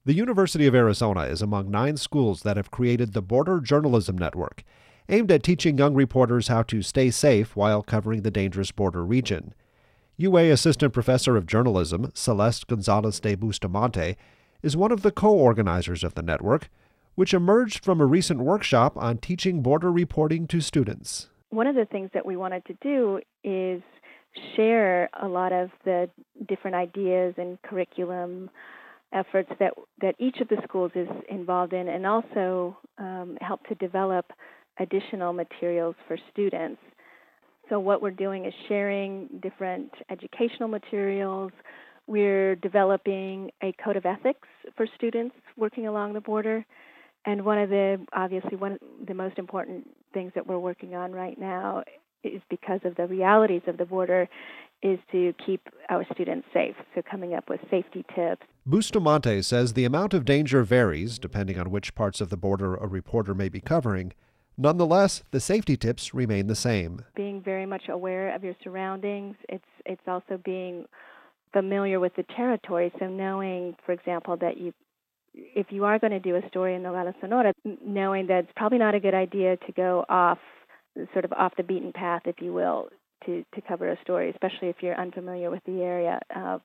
The University of Arizona is among 9 schools that have created the Border Journalism Network, aimed at teaching young reporters how to stay safe while covering the dangerous border region. UA Assistant Professor of Journalism, Celeste Gonzalez de Bustamante, is one of the co-organizers of the network, which emerged from a recent workshop on teaching border reporting to students. One of the things that we wanted to do is share a lot of the different ideas and curriculum efforts that each of the schools is involved in, and also help to develop additional materials for students. So what we're doing is sharing different educational materials. We're developing a code of ethics for students working along the border. And one of the most important things that we're working on right now is, because of the realities of the border, is to keep our students safe. So coming up with safety tips. Bustamante says the amount of danger varies depending on which parts of the border a reporter may be covering. Nonetheless, the safety tips remain the same. Being very much aware of your surroundings. It's also being familiar with the territory. So knowing, for example, that if you are going to do a story in Nogales, Sonora, knowing that it's probably not a good idea to go off the beaten path, if you will, to cover a story, especially if you're unfamiliar with the area.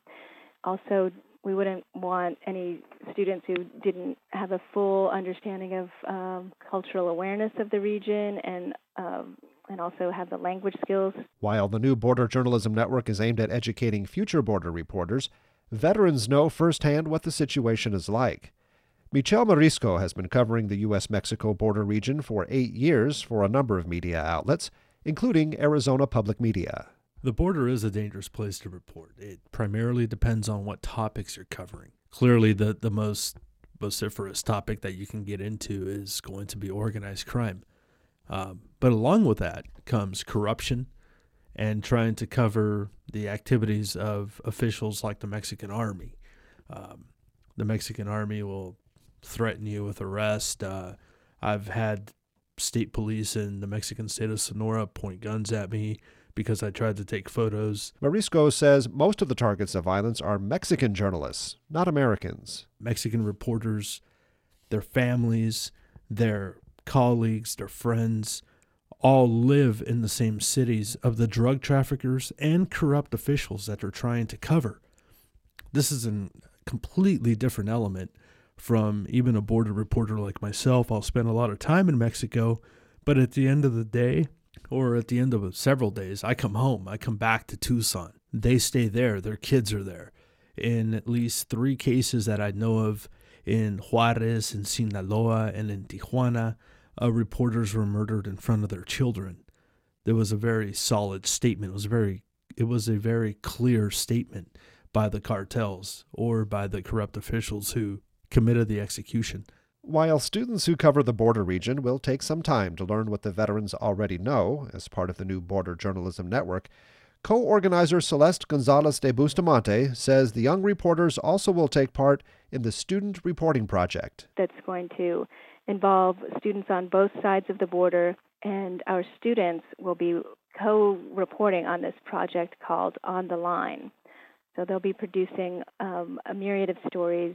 Also, we wouldn't want any students who didn't have a full understanding of cultural awareness of the region and also have the language skills. While the new Border Journalism Network is aimed at educating future border reporters, veterans know firsthand what the situation is like. Michelle Marisco has been covering the U.S.-Mexico border region for 8 years for a number of media outlets, including Arizona Public Media. The border is a dangerous place to report. It primarily depends on what topics you're covering. Clearly, the most vociferous topic that you can get into is going to be organized crime. But along with that comes corruption and trying to cover the activities of officials like the Mexican Army. The Mexican Army will threaten you with arrest. I've had state police in the Mexican state of Sonora point guns at me because I tried to take photos. Marisco says most of the targets of violence are Mexican journalists, not Americans. Mexican reporters, their families, their colleagues, their friends, all live in the same cities of the drug traffickers and corrupt officials that they're trying to cover. This is a completely different element from even a border reporter like myself. I'll spend a lot of time in Mexico, but at the end of the day, or at the end of several days, I come home. I come back to Tucson. They stay there. Their kids are there. In at least 3 cases that I know of, in Juarez, in Sinaloa, and in Tijuana, reporters were murdered in front of their children. There was a very solid statement. It was a very clear statement by the cartels or by the corrupt officials who committed the execution. While students who cover the border region will take some time to learn what the veterans already know as part of the new Border Journalism Network, co-organizer Celeste Gonzalez de Bustamante says the young reporters also will take part in the Student Reporting Project. That's going to involve students on both sides of the border, and our students will be co-reporting on this project called On the Line. So they'll be producing a myriad of stories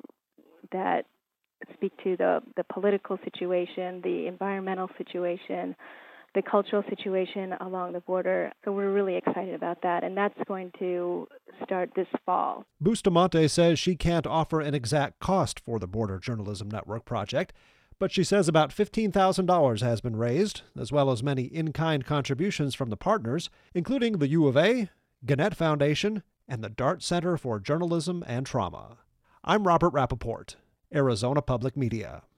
that speak to the political situation, the environmental situation, the cultural situation along the border. So we're really excited about that, and that's going to start this fall. Bustamante says she can't offer an exact cost for the Border Journalism Network project, but she says about $15,000 has been raised, as well as many in-kind contributions from the partners, including the U of A, Gannett Foundation, and the Dart Center for Journalism and Trauma. I'm Robert Rappaport, Arizona Public Media.